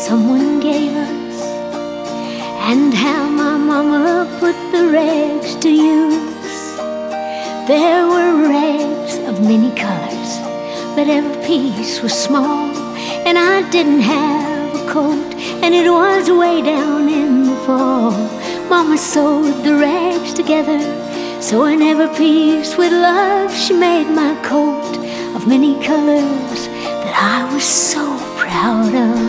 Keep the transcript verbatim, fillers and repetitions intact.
someone gave us, and how my mama put the rags to use. There were rags of many colors, but every piece was small, and I didn't have a coat, and it was way down in the fall. Mama sewed the rags together, so in every piece with love she made my coat of many colors that I was so proud of.